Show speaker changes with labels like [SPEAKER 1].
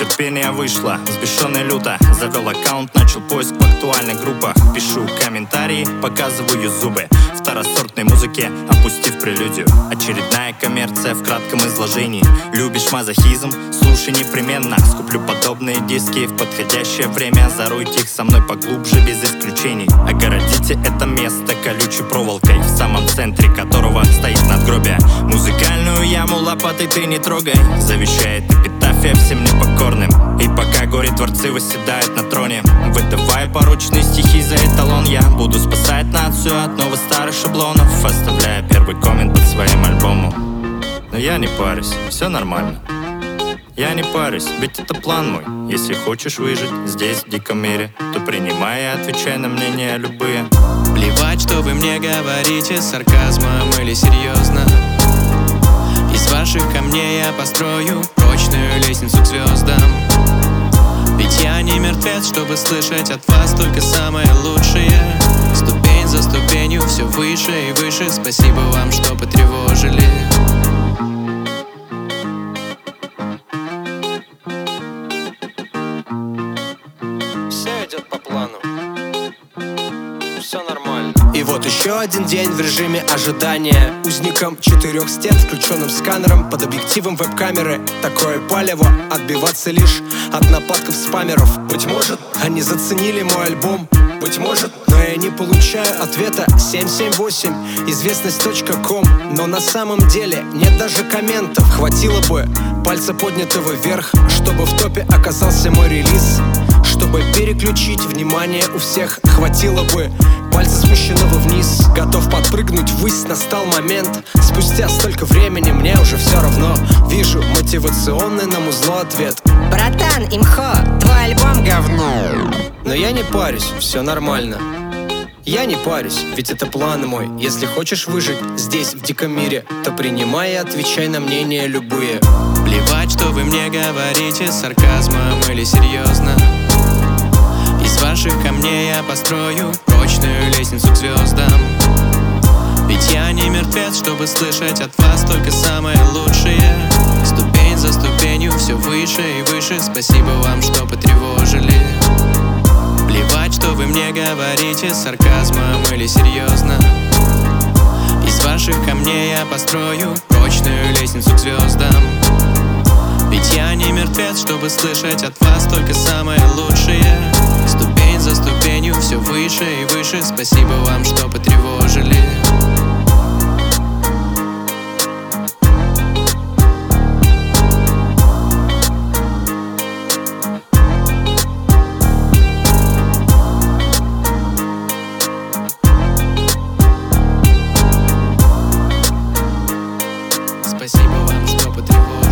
[SPEAKER 1] Терпение вышло, взбешенный люто. Завел аккаунт, начал поиск в актуальных группах. Пишу комментарии, показываю зубы. Второсортной музыке опустив прелюдию. Очередная коммерция в кратком изложении. Любишь мазохизм? Слушай непременно. Скуплю подобные диски в подходящее время. Заруйте их со мной поглубже, без исключений. Огородите это место колючей проволокой, в самом центре которого стоит надгробие. Музыкальную яму лопатой ты не трогай, завещает эпитафия всем непокорным. И пока горе-творцы восседают на троне, выдавая порочные стихи за эталон, я буду спасать нацию от новых старых шаблонов, оставляя первый коммент под своим альбомом. Но я не парюсь, все нормально. Я не парюсь, ведь это план мой. Если хочешь выжить здесь, в диком мире, то принимай и отвечай на мнения любые.
[SPEAKER 2] Плевать, что вы мне говорите, сарказмом или серьезно. Из ваших камней я построю прочную лестницу к звездам. Ведь я не мертвец, чтобы слышать от вас только самое лучшее. Ступень за ступенью все выше и выше. Спасибо вам, что потревожили.
[SPEAKER 3] Все идет по плану, все нормально.
[SPEAKER 4] И вот еще один день в режиме ожидания. Узником 4 стен, включенным сканером, под объективом веб-камеры. Такое палево, отбиваться лишь от нападков спамеров. Быть может, они заценили мой альбом, быть может, но я не получаю ответа. 778 известность.ком. Но на самом деле нет даже комментов. Хватило бы пальца поднятого вверх, чтобы в топе оказался мой релиз. Чтобы переключить внимание у всех, хватило бы пальца спущенного вниз. Готов подпрыгнуть ввысь, настал момент. Спустя столько времени мне уже все равно. Вижу мотивационный на музло ответ:
[SPEAKER 5] братан, имхо, твой альбом говно.
[SPEAKER 4] но я не парюсь, все нормально. Я не парюсь, ведь это план мой. Если хочешь выжить здесь, в диком мире, то принимай и отвечай на мнения любые.
[SPEAKER 2] Плевать, что вы мне говорите, сарказмом или серьезно. Из ваших камней я построю прочную лестницу к звездам. Ведь я не мертвец, чтобы слышать от вас только самое лучшее. Ступень за ступенью все выше и выше. Спасибо вам, что потревожили. Плевать, что вы мне говорите, сарказмом или серьезно. Из ваших камней я построю прочную лестницу к звездам. Ведь я не мертвец, чтобы слышать от вас только самое лучшее. Ступень за ступенью все выше и выше. Спасибо вам, что потревожили. Спасибо вам, что потревожили.